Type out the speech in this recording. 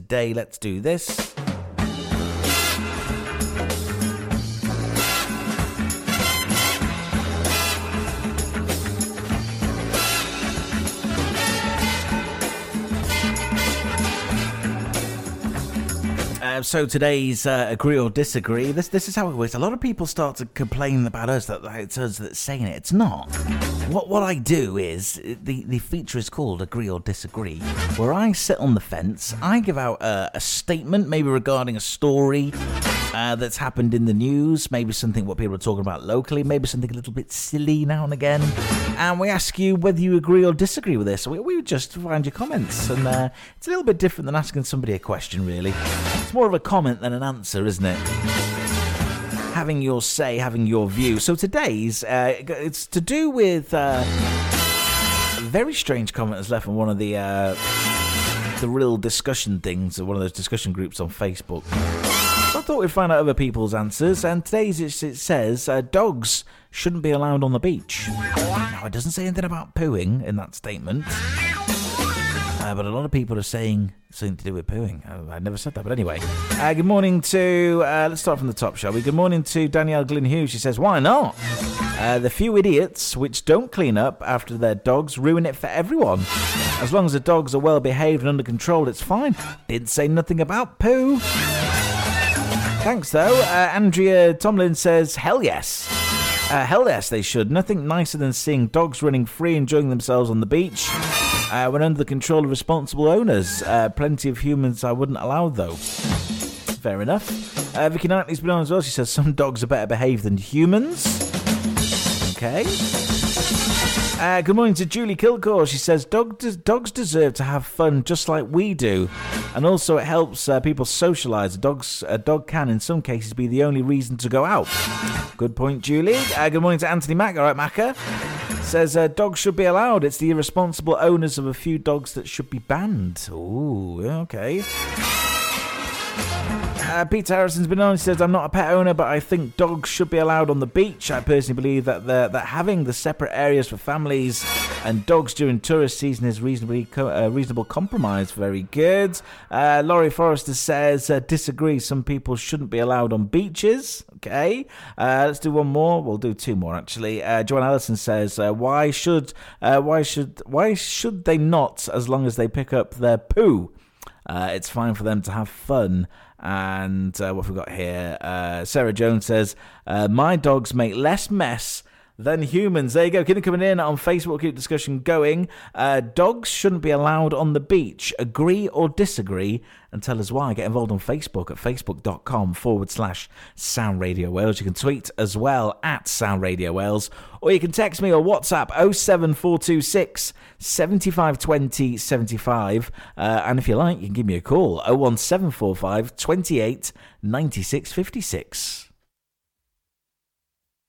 today. Let's do this. So today's agree or disagree. This is how it works. A lot of people start to complain about us that it's us that's saying it. It's not. What I do is the feature is called agree or disagree, where I sit on the fence. I give out a statement, maybe regarding a story that's happened in the news, maybe something what people are talking about locally, maybe something a little bit silly now and again, and we ask you whether you agree or disagree with this. We just find your comments, and it's a little bit different than asking somebody a question, really. It's more of a comment than an answer, isn't it? Having your say, having your view. So today's, it's to do with a very strange comment that's left on one of the real discussion things, or one of those discussion groups on Facebook. So I thought we'd find out other people's answers, and today's it says dogs shouldn't be allowed on the beach. Now, it doesn't say anything about pooing in that statement, but a lot of people are saying something to do with pooing. I never said that, but anyway. Good morning to, let's start from the top, shall we? Good morning to Danielle Glynn Hughes. She says, why not? The few idiots which don't clean up after their dogs ruin it for everyone. As long as the dogs are well behaved and under control, it's fine. Didn't say nothing about poo. Thanks, though. Andrea Tomlin says, hell yes. Hell yes, they should. Nothing nicer than seeing dogs running free, enjoying themselves on the beach when under the control of responsible owners. Plenty of humans I wouldn't allow, though. Fair enough. Vicky Knightley's been on as well. She says, some dogs are better behaved than humans. Okay. Good morning to Julie Kilcore. She says, dogs deserve to have fun just like we do. And also it helps people socialise. A dog can, in some cases, be the only reason to go out. Good point, Julie. Good morning to Anthony Mack. All right, Macca. Says, dogs should be allowed. It's the irresponsible owners of a few dogs that should be banned. Ooh, okay. Peter Harrison's been on. He says, I'm not a pet owner, but I think dogs should be allowed on the beach. I personally believe that having the separate areas for families and dogs during tourist season is reasonable compromise. Very good. Laurie Forrester says, disagree. Some people shouldn't be allowed on beaches. Okay. Let's do one more. We'll do two more, actually. Joanne Ellison says, why should they not, as long as they pick up their poo? It's fine for them to have fun. And what have we got here? Sarah Jones says, my dogs make less mess than humans. There you go. Keep coming in on Facebook. Keep the discussion going. Dogs shouldn't be allowed on the beach. Agree or disagree? And tell us why. Get involved on Facebook at facebook.com/Sound Radio Wales. You can tweet as well at Sound Radio Wales. Or you can text me or WhatsApp 07426 7520 75. And if you like, you can give me a call 01745 28 96 56.